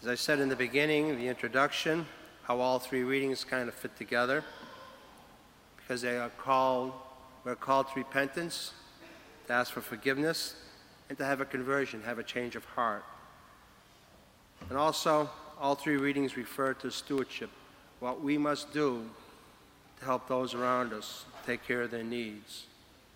As I said in the beginning, the introduction, how all three readings kind of fit together, because we're called to repentance, to ask for forgiveness, and to have a conversion, have a change of heart. And also, all three readings refer to stewardship, what we must do to help those around us take care of their needs.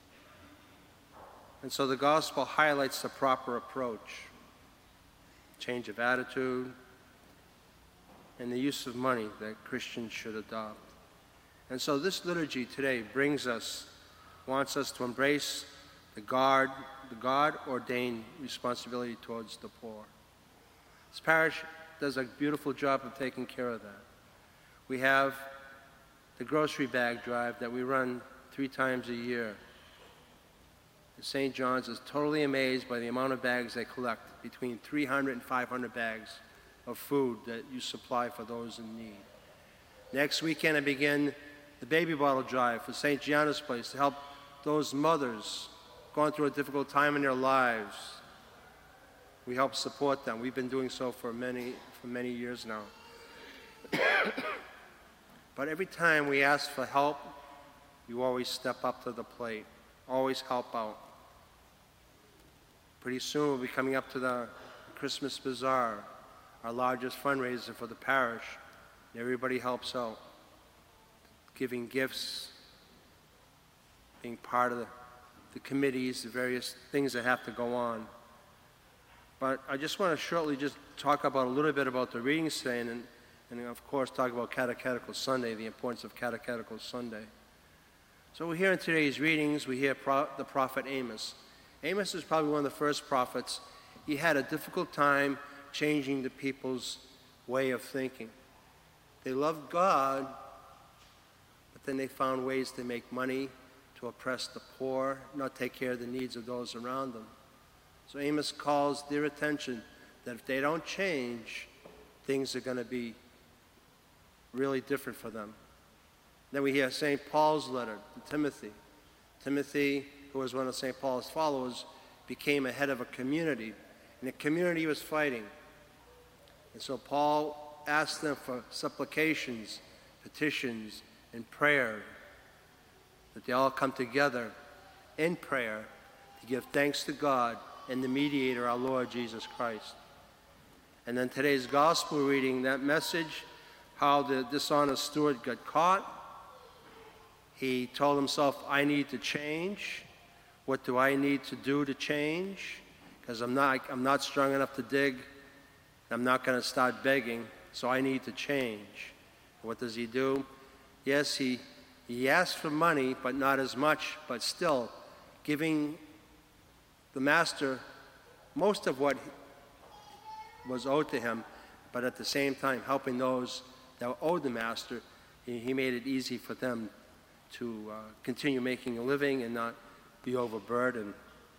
And so the gospel highlights the proper approach, change of attitude, and the use of money that Christians should adopt. And so this liturgy today wants us to embrace the God-ordained responsibility towards the poor. This parish does a beautiful job of taking care of that. We have the grocery bag drive that we run 3 times a year. St. John's is totally amazed by the amount of bags they collect, between 300 and 500 bags of food that you supply for those in need. Next weekend, I begin the baby bottle drive for St. Gianna's Place to help those mothers going through a difficult time in their lives. We help support them. We've been doing so for many years now. But every time we ask for help, you always step up to the plate, always help out. Pretty soon we'll be coming up to the Christmas Bazaar, our largest fundraiser for the parish, and everybody helps out, giving gifts, being part of the committees, the various things that have to go on. But I just want to shortly just talk about a little bit about the readings today, and of course talk about Catechetical Sunday, the importance of Catechetical Sunday. So we hear in today's readings, we hear the prophet Amos. Amos is probably one of the first prophets. He had a difficult time changing the people's way of thinking. They loved God, but then they found ways to make money, to oppress the poor, not take care of the needs of those around them. So Amos calls their attention that if they don't change, things are going to be really different for them. Then we hear St. Paul's letter to Timothy. Timothy, who was one of St. Paul's followers, became a head of a community, and the community was fighting. And so Paul asked them for supplications, petitions, and prayer, that they all come together in prayer to give thanks to God and the mediator, our Lord Jesus Christ. And then today's gospel reading, that message, how the dishonest steward got caught. He told himself, I need to change. What do I need to do to change? Because I'm not strong enough to dig. I'm not going to start begging, so I need to change. What does he do? Yes, he asks for money, but not as much, but still giving the master most of what was owed to him, but at the same time helping those that owed the master. He made it easy for them to continue making a living and not be overburdened.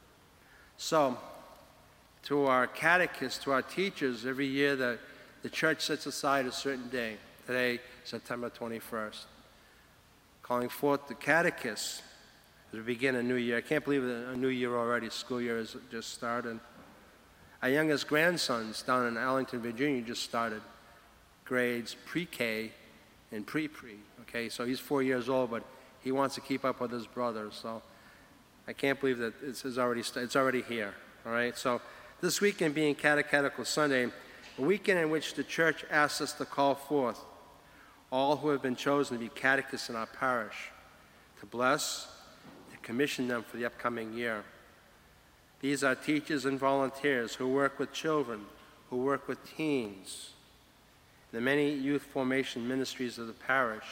So, to our catechists, to our teachers, every year the church sets aside a certain day. Today, September 21st. Calling forth the catechists as we begin a new year. I can't believe a new year already. School year has just started. Our youngest grandsons down in Arlington, Virginia, just started grades pre-K and pre-pre. Okay, so he's 4 years old, but he wants to keep up with his brothers. So I can't believe that it's already here. All right, so this weekend being Catechetical Sunday, a weekend in which the church asks us to call forth all who have been chosen to be catechists in our parish, to bless, to commission them for the upcoming year. These are teachers and volunteers who work with children, who work with teens, the many youth formation ministries of the parish.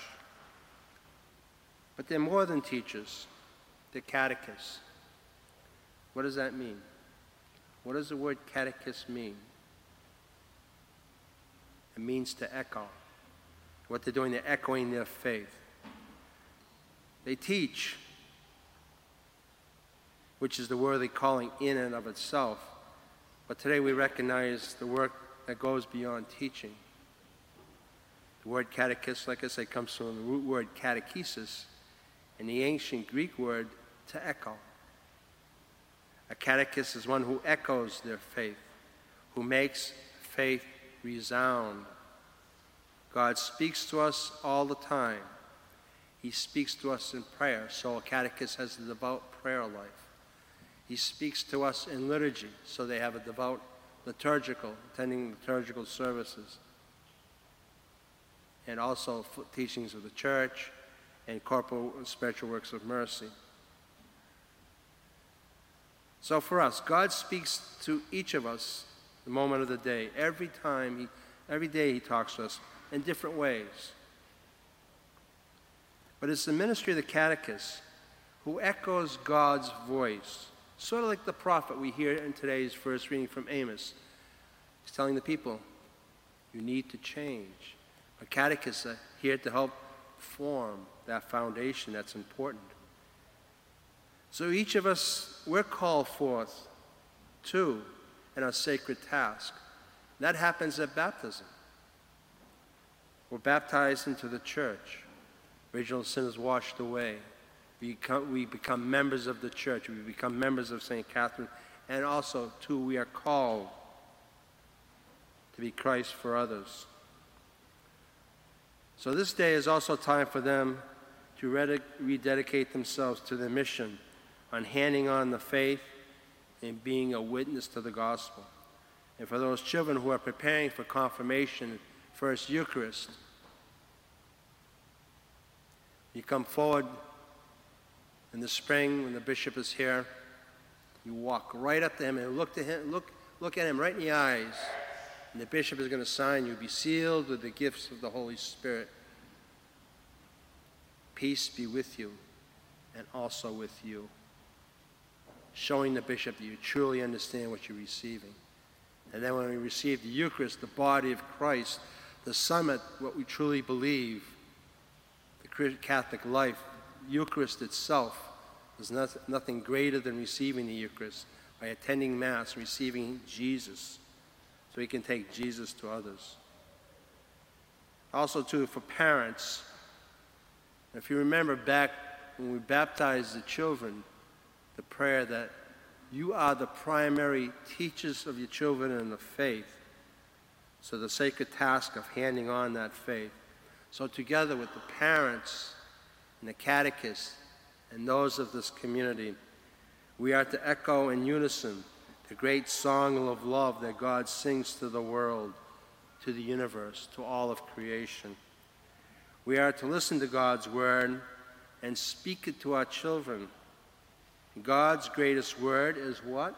But they're more than teachers, they're catechists. What does that mean? What does the word catechist mean? It means to echo. What they're doing, they're echoing their faith. They teach, which is the worthy calling in and of itself. But today we recognize the work that goes beyond teaching. The word catechist, like I say, comes from the root word catechesis, and the ancient Greek word to echo. A catechist is one who echoes their faith, who makes faith resound. God speaks to us all the time. He speaks to us in prayer, so a catechist has a devout prayer life. He speaks to us in liturgy, so they have a devout attending liturgical services. And also teachings of the church and corporal and spiritual works of mercy. So for us, God speaks to each of us the moment of the day. Every day he talks to us in different ways. But it's the ministry of the catechist who echoes God's voice, sort of like the prophet we hear in today's first reading from Amos. He's telling the people, you need to change. A catechist is here to help form that foundation that's important. So each of us, we're called forth to in our sacred task. That happens at baptism. We're baptized into the church. Original sin is washed away. We become members of the church. We become members of St. Catherine. And also, too, we are called to be Christ for others. So this day is also time for them to rededicate themselves to their mission on handing on the faith and being a witness to the gospel. And for those children who are preparing for confirmation, First Eucharist, you come forward in the spring when the bishop is here. You walk right up to him and look at him right in the eyes. And the bishop is going to sign you, be sealed with the gifts of the Holy Spirit. Peace be with you and also with you. Showing the bishop that you truly understand what you're receiving. And then when we receive the Eucharist, the body of Christ, the summit, what we truly believe, the Catholic life, Eucharist itself, is nothing greater than receiving the Eucharist by attending Mass, receiving Jesus, so we can take Jesus to others. Also, too, for parents, if you remember back when we baptized the children, the prayer that you are the primary teachers of your children in the faith. So the sacred task of handing on that faith. So together with the parents and the catechists and those of this community, we are to echo in unison the great song of love that God sings to the world, to the universe, to all of creation. We are to listen to God's word and speak it to our children. God's greatest word is what?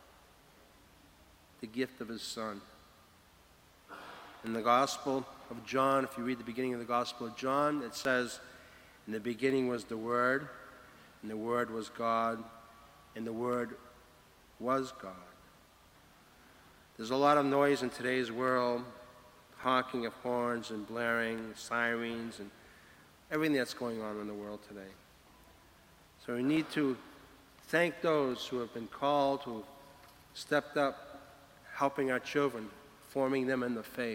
The gift of his Son. In the Gospel of John, if you read the beginning of the Gospel of John, it says, in the beginning was the Word, and the Word was God, and the Word was God. There's a lot of noise in today's world, honking of horns and blaring sirens and everything that's going on in the world today. So we need to thank those who have been called, who stepped up, helping our children, forming them in the faith.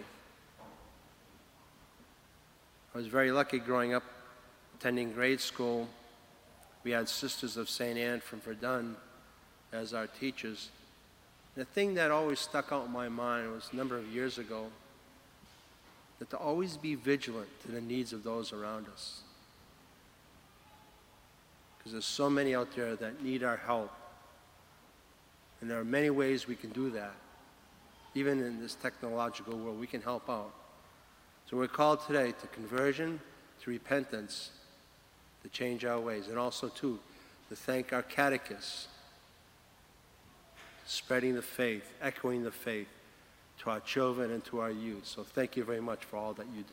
I was very lucky growing up, attending grade school. We had Sisters of St. Anne from Verdun as our teachers. The thing that always stuck out in my mind was a number of years ago, that to always be vigilant to the needs of those around us. Because there's so many out there that need our help. And there are many ways we can do that. Even in this technological world, we can help out. So we're called today to conversion, to repentance, to change our ways. And also, too, to thank our catechists, spreading the faith, echoing the faith to our children and to our youth. So thank you very much for all that you do.